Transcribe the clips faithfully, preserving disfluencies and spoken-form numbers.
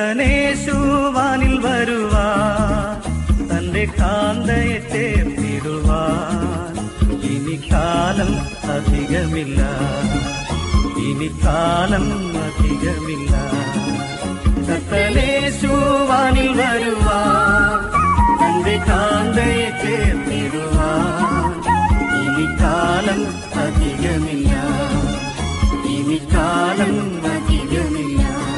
കർത്തനേശുവാനിൽ വരുവാൻ തന്റെ കാന്തയെ ചേർത്തിടുവാൻ ഇനി കാലം അധികമില്ല, ഇനി കാലം അധികമില്ല. കർത്തനേശുവാനിൽ വരുവാൻ തന്റെ കാന്തയെ ചേർത്തിടുവാൻ ഇനി കാലം അധികമില്ല, ഇനി കാലം അധികമില്ല.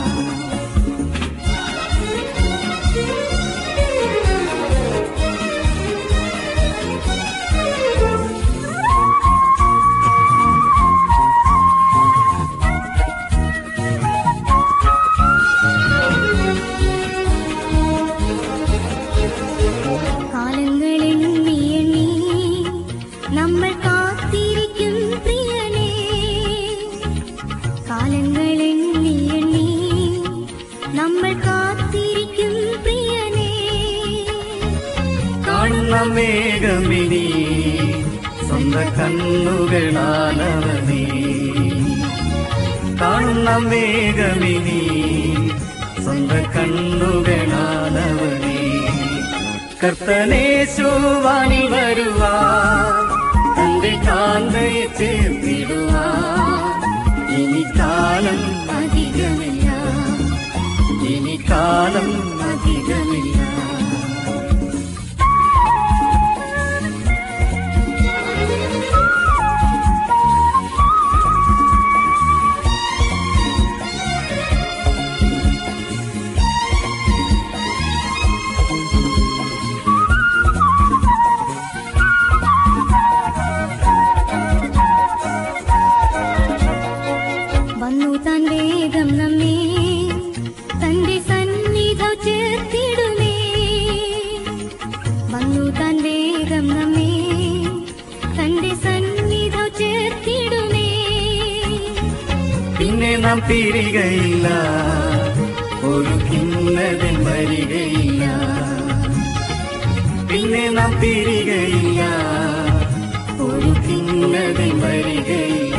മേഘമിനി സ്വന്ത കണ്ണുകളാലവനേ, കാണുന്ന മേഘമിനി സ്വന്ത കണ്ണുകളാലവനേ. കർത്തനേശുവാനിൽ വരുവാൻ തന്റെ കാന്തയെ ചേർത്തിടുവാൻ ഇനി കാലം അധികമില്ല, ഇനി കാലം അധികമില്ല. പിന്നെ നാം പിരികയില്ല, ഒരു കിന്നതൻ വരികയില്ല. പിന്നെ നാം പിരികയില്ല, ഒരു കിന്നതൻ വരികയില്ല.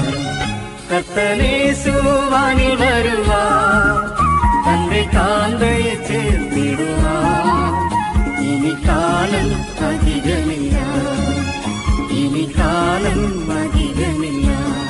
കർത്തനേശുവാനിൽ വരുവാൻ തന്റെ കാന്തയെ ചേർത്തിടുവാൻ ഇനി കാലം അധികമില്ല, ഇനി കാലം അധികമില്ല.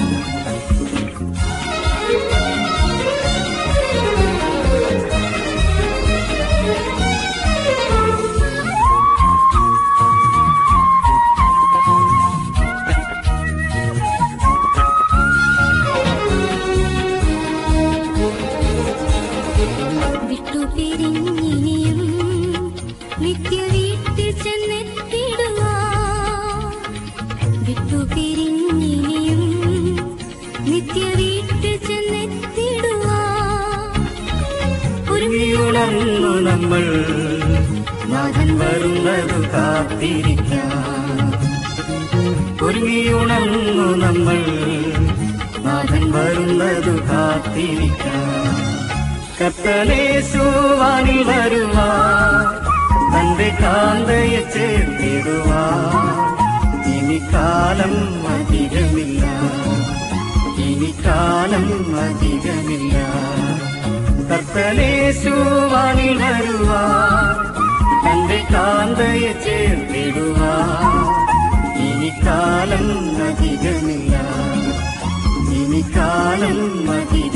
ഒരുങ്ങിയുണർന്നു നമ്മൾ നാഥൻ വരുന്നതു കാത്തിരിക്കാം, ഒരുങ്ങിയുണർന്നു നമ്മൾ നാഥൻ വരുന്നതു കാത്തിരിക്കാം. കർത്തനേശുവാനിൽ വരുവാൻ തന്റെ കാന്തയെ ചേർത്തിടുവാൻ ഇനി കാലം അധികമില്ല, ഇനി കാലം അധികമില്ല. കർത്തനേശുവാനിൽ വരുവാൻ തന്റെ കാന്തയെ ചേർത്തിടുവാൻ ഇനി കാലം അധികമില്ല, ഇനി കാലം അധികമില്ല.